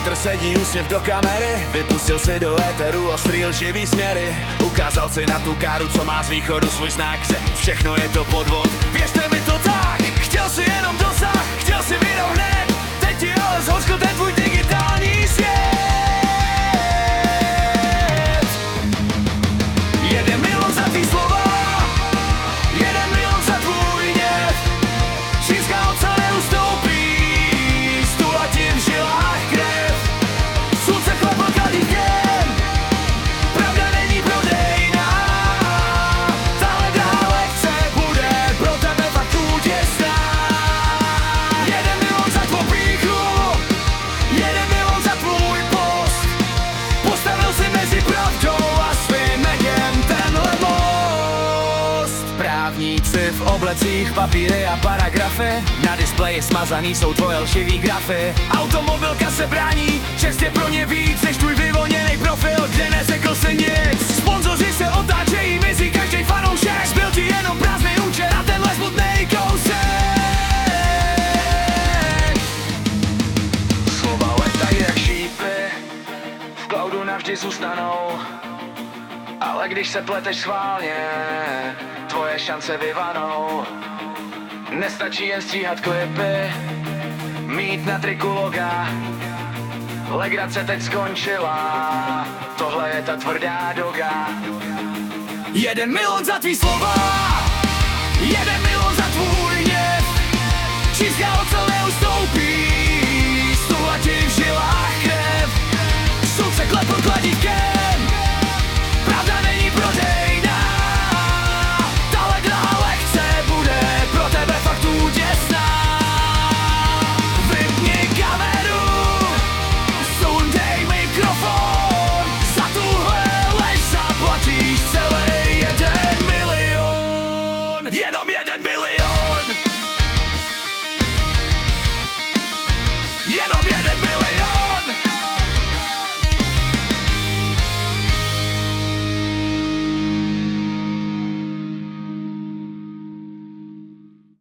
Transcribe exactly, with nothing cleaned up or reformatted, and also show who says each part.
Speaker 1: Bratr sedí úsměv do kamery, vypustil si do éteru ostrý lživý směry. Ukázal si na tu káru, co má z východu svůj znak, že všechno je to podvod. Věřte mi to tak, chtěl si jenom dosah, chtěl si video hned, teď ti ale zhořkl ten tvůj digitální svět. Jeden milion za tvý slova, jeden milion za tvůj hněv. Čínská oca neustoupí, stůla ti v žilách krev. Slunce chlapl kladívkem, pravda není prodejná. Tahle drahá lekce bude pro tebe fakt úděsná. Jeden milion za tvou pýchu, jeden milion za tvůj post. Postavil si mezi pravdou a svým egem tenhle most. Právníci v oblecích, papíry a paragrafy, na displeji smazaný jsou tvoje lživý grafy. Automobilka se brání, čest je pro ně víc než tvůj vyvolněnej profil, kde neřekl si nic. Sponzoři se otáčejí, mizí každej fanoušek, zbyl ti jenom prázdnej účet a tenhle smutnej kousek. Slova letají jak šípy, v cloudu navždy zůstanou. Ale když se pleteš schválně, tvoje šance vyvanou. Nestačí jen stříhat klipy, mít na triku loga. Legrace teď skončila, tohle je ta tvrdá doga. Jeden milion za tvý slova, jeden milion za tvůj hněv. Čínská ocel neustoupí, stůla ti v žilách krev. Slunce klepl kladívkem, pravda není prodejná. Tahle drahá lekce bude pro tebe fakt úděsná. Vypni kameru, sundej mikrofon, za tuhle lež zaplatíš celý jeden milion. Jenom jeden milion. Jenom jeden milion.